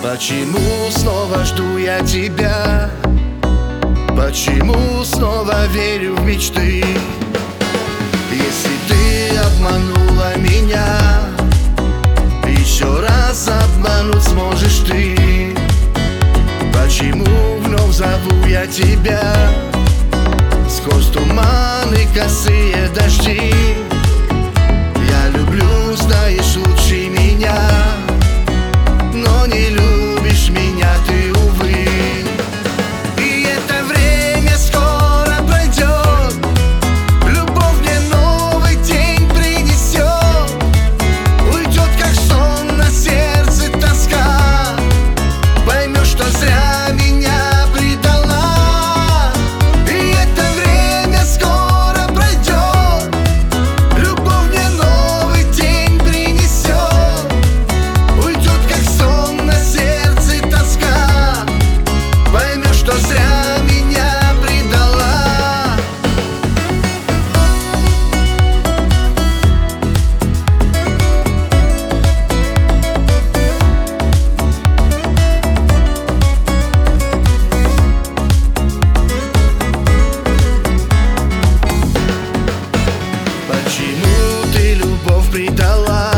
Почему снова жду я тебя? Почему снова верю в мечты? Если ты обманула меня, еще раз обмануть сможешь ты. Почему вновь зову я тебя сквозь туманы, косые дожди? Я люблю, знаешь, лучше меня, но не любишь меня ты, увы. И это время скоро пройдет, любовь мне новый день принесет. Уйдет, как сон, на сердце тоска, поймешь, что зря меня предала. И это время скоро пройдет, любовь мне новый день принесет. Уйдет, как сон, на сердце тоска, поймешь, что зря меня предала. Почему ты любовь предала?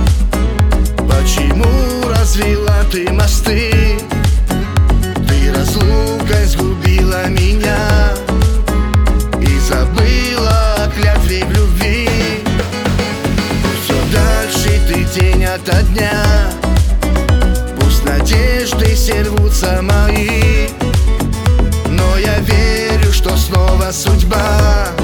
Почему развела ты мосты? Ты разлукой сгубила меня и забыла о клятве в любви. Пусть все дальше ты день ото дня, пусть надежды все рвутся мои, но я верю, что снова судьба